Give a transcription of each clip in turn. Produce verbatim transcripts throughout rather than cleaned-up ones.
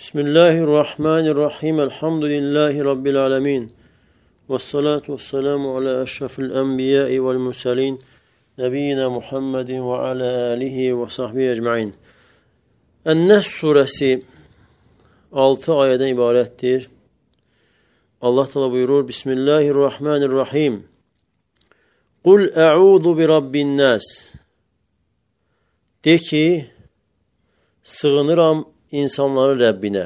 Bismillahirrahmanirrahim. Elhamdülillahi Rabbil alemin. Vessalatu vesselamu ala eşrafil enbiyai vel mursalin. Nebiyyina Muhammedin ve ala alihi ve sahbihi ecmain. En-Nes suresi altı ayeden ibarettir. Allah Teala buyurur. Bismillahirrahmanirrahim. Kul e'udhu bi rabbin nas. De ki, sığınıram insanların Rəbbinə.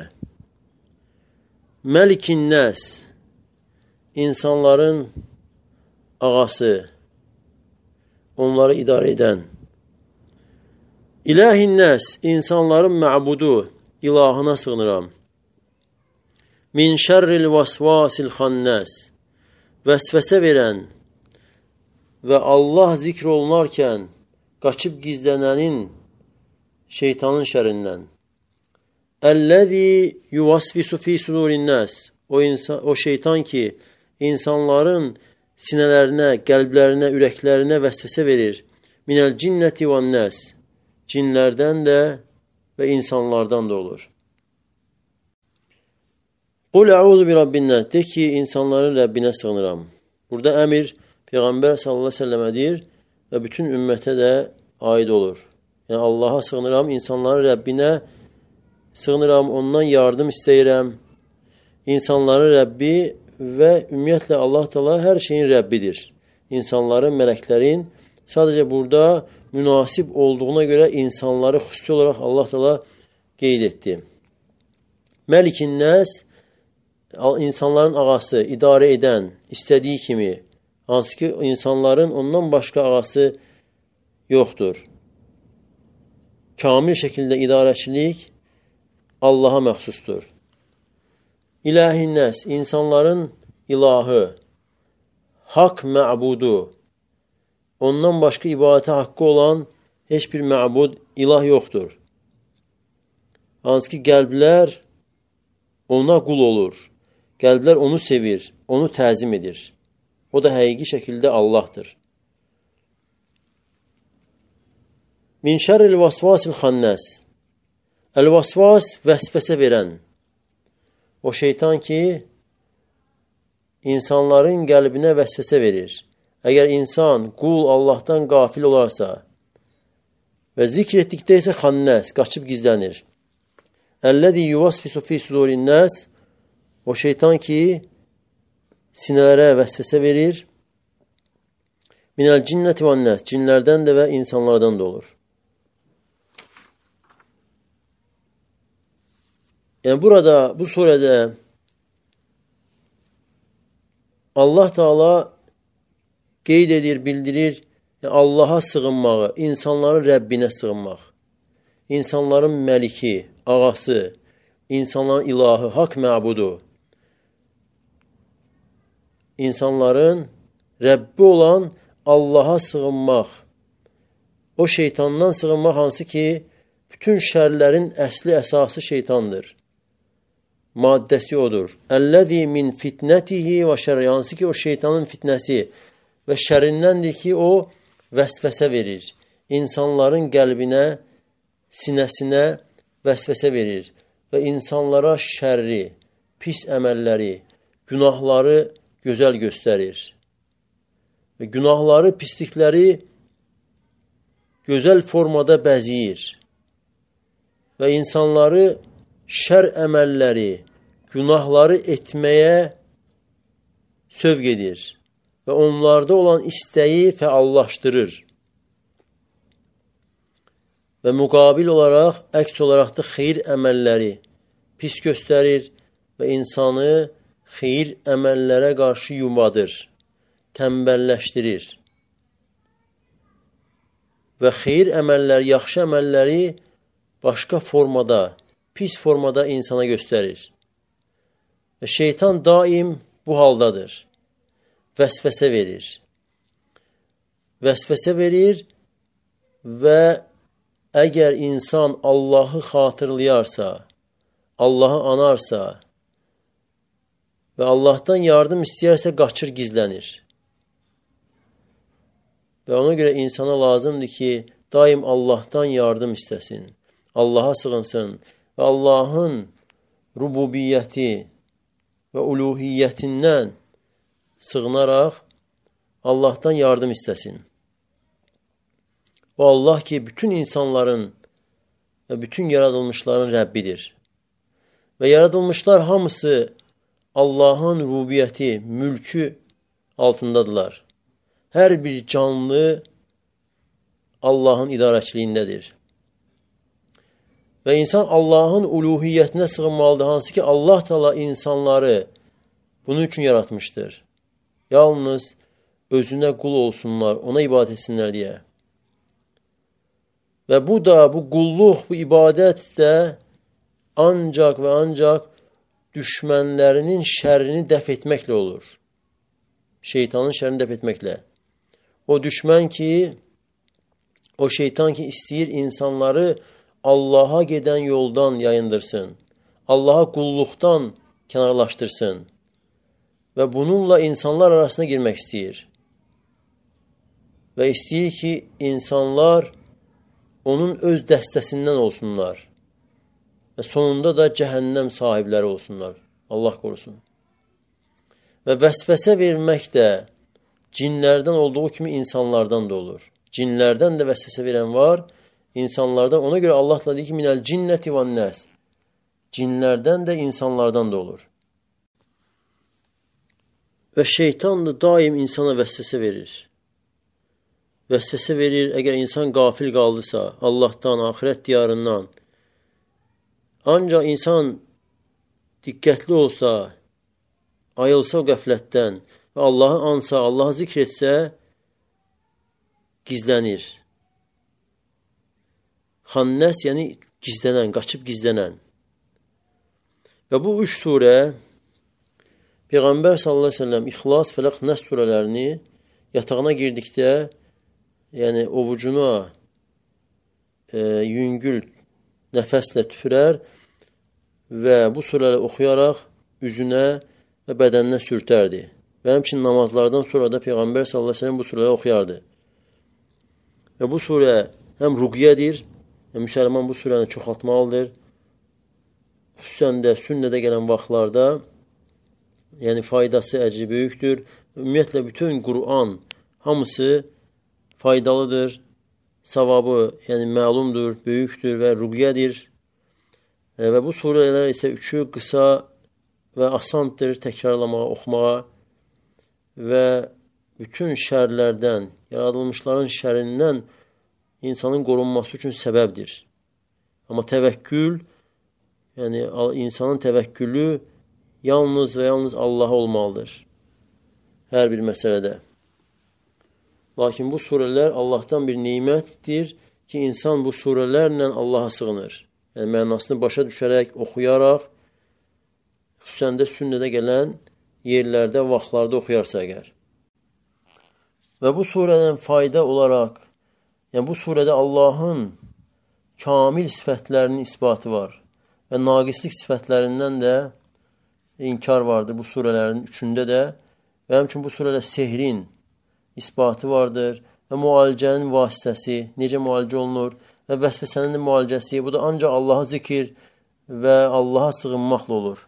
Məlikin nəs, insanların ağası, onları idarə edən. İlahin nəs, insanların məbudu, ilahına sığınıram. Min şərril vasvasil xannəs, vəsvəsə verən və Allah zikr olunarkən qaçıb gizlənənin şeytanın şərindən. Əl-ləzi yuvasvisu fi sudurin nas. O insan, o şeytan ki insanların sinələrinə, qəlblərinə, ürəklərinə vəsvəsə verir. Minəl cinnəti van nas. Cinlərdən də və insanlardan da olur. Qul əuzu bi rabbin nas. De ki, insanların Rəbbinə sığınıram. Burada əmir Peyğəmbər sallallahu əleyhi və səlləmədir və bütün ümmətə də aid olur. Yəni Allaha sığınıram, insanların Rəbbinə sığınıram, ondan yardım istəyirəm. İnsanların Rəbbi və ümumiyyətlə Allah Teala hər şeyin Rəbbidir. İnsanların, mələklərin sadəcə burada münasib olduğuna görə insanları xüsusi olaraq Allah Teala qeyd etdi. Məlikin nəs, insanların ağası, idarə edən, istədiyi kimi, hansı ki insanların ondan başqa ağası yoxdur. Kamil şəkildə idarəçilik Allaha məxsusdur. İlahin nəs, insanların ilahı, haqq məbudu, ondan başqa ibadətə haqqı olan heç bir məbud, ilah yoxdur. Hansı ki, qəlblər ona qul olur. Qəlblər onu sevir, onu təzim edir. O da həqiqi şəkildə Allahdır. Min şərril vasvasil xannəs. Əl-vasvas, vəsvəsə verən. O şeytan ki, insanların qəlbinə vəsvəsə verir. Əgər insan, qul Allahdan qafil olarsa və zikr etdikdə isə xannəs, qaçıb gizlənir. Əl-ləzi yuvasvisu fi sudurin nas. O şeytan ki, sinələrə vəsvəsə verir. Minəl cinnəti van nas. Cinlərdən də və insanlardan da olur. Yəni burada, bu surədə Allah Teala qeyd edir, bildirir, yəni Allaha sığınmağı, insanların Rəbbinə sığınmaq, insanların məliki, ağası, insanların ilahı, haqq məbudu, insanların Rəbbi olan Allaha sığınmaq, o şeytandan sığınmaq hansı ki, bütün şərlərin əsli, əsası şeytandır. Maddəsi odur. Əl-ləzi min fitnətihi və şərri. Hansı ki, o şeytanın fitnəsi və şərrindəndir ki, o vəsvəsə verir. İnsanların qəlbinə, sinəsinə vəsvəsə verir və insanlara şərri, pis əməlləri, günahları gözəl göstərir. Və günahları, pislikləri gözəl formada bəziyir və insanları şər əməlləri, günahları etməyə sövq edir və onlarda olan istəyi fəallaşdırır. Və müqabil olaraq, əks olaraq da xeyir əməlləri pis göstərir və insanı xeyir əməllərə qarşı yumadır, tənbəlləşdirir. Və xeyir əməlləri, yaxşı əməlləri başqa formada, pis formada insana göstərir. Və şeytan daim bu haldadır. Vəsvəsə verir. Vəsvəsə verir və əgər insan Allahı xatırlayarsa, Allahı anarsa və Allahdan yardım istəyərsə qaçır, gizlənir. Və ona görə insana lazımdır ki, daim Allahdan yardım istəsin. Allaha sığınsın və Allahın rububiyyəti və uluhiyyətindən sığınaraq Allahdan yardım istəsin. O Allah ki, bütün insanların və bütün yaradılmışların Rəbbidir. Və yaradılmışlar hamısı Allahın rububiyyəti, mülkü altındadırlar. Hər bir canlı Allahın idarəçiliyindədir. Və insan Allahın uluhiyyətinə sığınmalıdır, hansı ki Allah Teala insanları bunun üçün yaratmışdır. Yalnız özünə qul olsunlar, ona ibadət etsinlər deyə. Və bu da, bu qulluq, bu ibadət də ancaq və ancaq düşmənlərinin şərrini dəf etməklə olur. Şeytanın şərrini dəf etməklə. O düşmən ki, o şeytan ki istəyir insanları Allaha gedən yoldan yayındırsın. Allaha qulluqdan kənarlaşdırsın. Və bununla insanlar arasına girmək istəyir. Və istəyir ki, insanlar onun öz dəstəsindən olsunlar. Və sonunda da cəhənnəm sahibləri olsunlar. Allah qorusun. Və vəsvəsə vermək də cinlərdən olduğu kimi insanlardan da olur. Cinlərdən də vəsvəsə verən var, insanlardan. Ona görə Allah da deyir ki, minəl cinnəti və nəs. Cinlərdən də insanlardan da olur. Və şeytan da daim insana vəsvəsə verir. Vəsvəsə verir, əgər insan qafil qaldısa, Allahdan, axirət diyarından. Ancaq insan diqqətli olsa, ayılsa o qəflətdən və Allahı ansa, Allahı zikr etsə, gizlənir. Xannəs, yəni gizlənən, qaçıb gizlənən. Və bu üç surə, Peyğəmbər sallallahu əleyhi və səlləm İxlas, Fələq, Nəs surələrini yatağına girdikdə, yəni ovucuna e, yüngül nəfəslə tüpürər və bu surələri oxuyaraq üzünə və bədəninə sürtərdi. Və həmçinin namazlardan sonra da Peyğəmbər sallallahu əleyhi və səlləm bu surələri oxuyardı. Və bu surə həm ruqiyyədir, yəni müsəlman bu surəni çoxaltmalıdır. Xüsusən də sünnədə gələn vaxtlarda, yəni faydası əcri böyükdür. Ümumiyyətlə, bütün Qur'an hamısı faydalıdır, savabı yəni məlumdur, böyükdür və ruqiyyədir. E, və bu surələr isə üçü qısa və asandır təkrarlamağa, oxumağa və bütün şərlərdən, yaradılmışların şərindən insanın qorunması üçün səbəbdir. Amma təvəkkül, yəni insanın təvəkkülü yalnız və yalnız Allaha olmalıdır. Hər bir məsələdə. Lakin bu surələr Allahdan bir neymətdir ki, insan bu surələrlə Allaha sığınır. Yəni, mənasını başa düşərək, oxuyaraq, xüsusən də sünnədə gələn yerlərdə, vaxtlarda oxuyarsa əgər. Və bu surədən fayda olaraq, yəni bu surədə Allahın kamil sifətlərinin isbatı var və naqislik sifətlərindən də inkar vardır bu surələrin üçündə də və həmçinin bu surədə sehrin isbatı vardır və müalicənin vasitəsi, necə müalicə olunur və vəsvəsənin də müalicəsi, bu da ancaq Allaha zikir və Allaha sığınmaqla olur.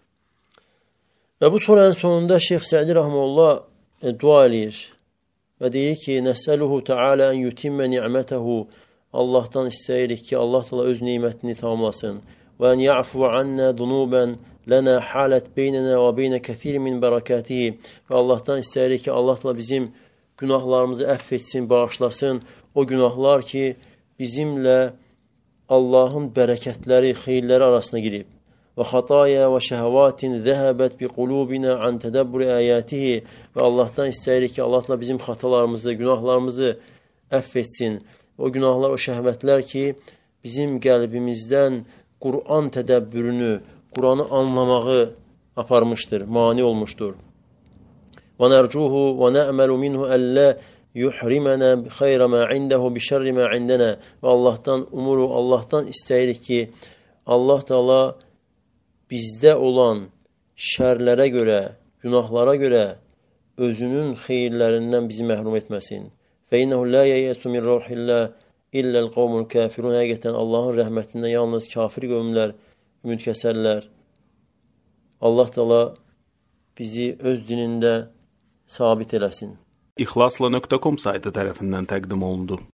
Və bu surənin sonunda Şeyx Sədi Rəhməllah e, dua eləyir və deyir ki, Nəsəluhu Teala ən yutimmə ni'mətəhu, Allahdan istəyirik ki, Allah Teala öz neymətini tamamlasın və ən ya'fu annə dunubən lənə halət beynənə və beynə kəthir min bərəkətihi və Allahdan istəyirik ki, Allah Teala bizim günahlarımızı əff etsin, bağışlasın. O günahlar ki, bizimlə Allahın bərəkətləri, xeyirləri arasına girib. Və xataya və şəhəvatin zəhəbət bi qulubinə an tədəbbür əyətihi və Allahdan istəyirik ki, Allah Teala bizim xatalarımızı, günahlarımızı əff etsin. O günahlar, o şəhvətlər ki, bizim qəlbimizdən Qur'an tədəbbürünü, Qur'anı anlamağı aparmışdır, mani olmuşdur. Və nərcuhu və nə'məlu minhu əllə yuhrimənə xeyrə mə indəhu bi şərri mə indənə və Allahdan umuru, Allahdan istəyirik ki, Allah Teala bizdə olan şərlərə görə, günahlara görə özünün xeyirlərindən bizi məhrum etməsin. Fə innəhu lə yəyəsu min rəvhillə illəl qavmul kafirun. Həqiqətən Allahın rəhmətindən yalnız kafir qövmlər ümid kəsərlər. Allah Teala bizi öz dinində sabit eləsin. İxlasla nöqtə com saytı tərəfindən təqdim olundu.